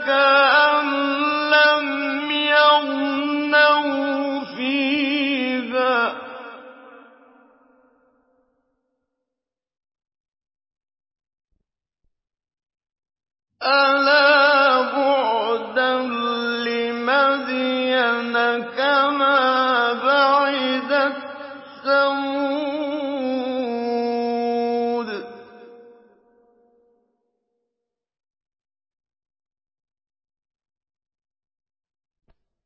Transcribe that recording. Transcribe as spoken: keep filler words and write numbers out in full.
كَأَن لَّمْ يَغْنَوْا فِيهَا ۗ أَلَا بُعْدًا لِّمَدْيَنَ كَمَا